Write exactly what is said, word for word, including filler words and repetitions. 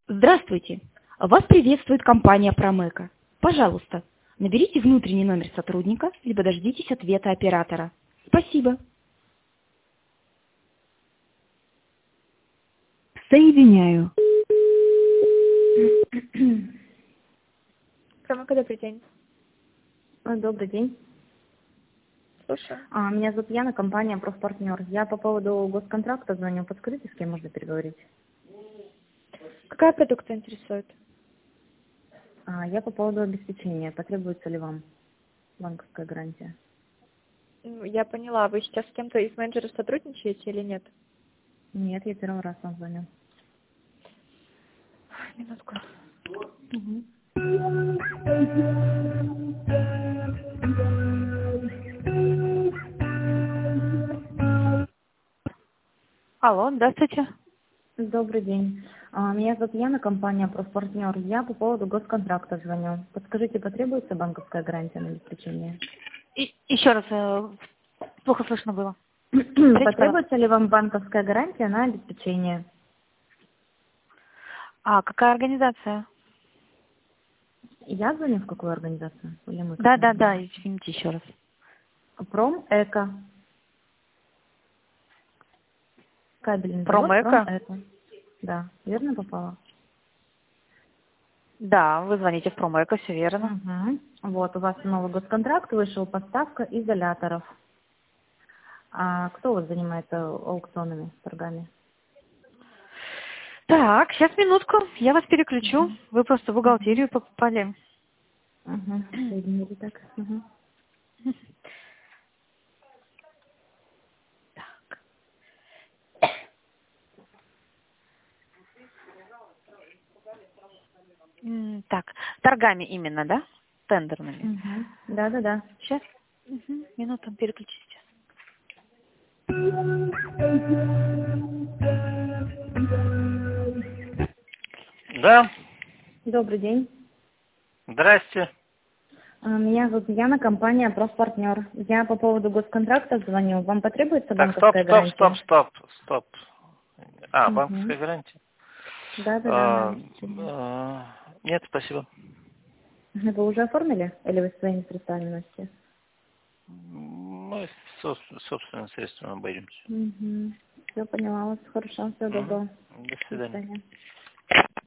Здравствуйте! Вас приветствует компания Промека. Пожалуйста, наберите внутренний номер сотрудника, либо дождитесь ответа оператора. Спасибо. Соединяю. Промека, добрый день. Ой, Добрый день. Слушаю. А, Меня зовут Яна, компания «Профпартнер». Я по поводу госконтракта звоню. Подскажите, с кем можно переговорить? Какая продукция интересует? А, Я по поводу обеспечения. Потребуется ли вам банковская гарантия? Ну, Я поняла, вы сейчас с кем-то из менеджеров сотрудничаете или нет? Нет, я первый раз вам звоню. Минутку. Мгм. Алло, здравствуйте. Добрый день. А, Меня зовут Яна, компания «Профпартнер». Я по поводу госконтракта звоню. Подскажите, потребуется банковская гарантия на обеспечение? И, еще раз, э, плохо слышно было. Повторите, пожалуйста. Потребуется ли вам банковская гарантия на обеспечение? А какая организация? Я звоню в какую организацию? Или мы Да, какую? да, да, извините еще раз. Промэко. Кабельный завод Промэко? Промэко. Да, верно попала? Да, вы звоните в Промэко, все верно. Угу. Вот, у вас новый госконтракт вышел, поставка изоляторов. А кто у вас занимается аукционами, торгами? Так, сейчас минутку, я вас переключу. Угу. Вы просто в бухгалтерию попали. Угу. Соединили так. Угу. М, Так, торгами именно, да? Тендерными. Угу. Да-да-да. Сейчас. Угу. Минуту, переключите. Да, Добрый день. здрасте. А, Меня зовут Яна, компания «Профпартнер». Я по поводу госконтракта звоню. Вам потребуется Так, стоп, банковская стоп, стоп, гарантия? стоп, стоп. А, Угу. банковская гарантия? Да-да-да, на А, обеспечение. а, нет, спасибо. Вы уже оформили? Или вы своими средствами носите? Мы соб- собственными средствами обойдемся. Угу. Все поняла вас. Хорошо, всего Мгм. доброго. До До свидания. свидания.